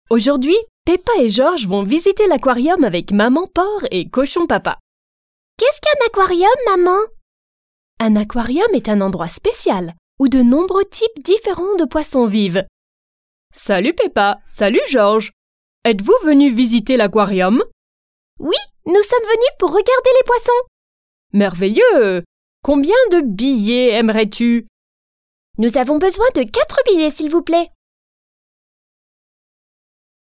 Aujourd'hui, Peppa et Georges vont visiter l'aquarium avec maman porc et cochon papa. Qu'est-ce qu'un aquarium, maman? Un aquarium est un endroit spécial où de nombreux types différents de poissons vivent. Salut Peppa, salut Georges. Êtes-vous venus visiter l'aquarium? Oui, nous sommes venus pour regarder les poissons. Merveilleux! Combien de billets aimerais-tu? Nous avons besoin de 4 billets, s'il vous plaît.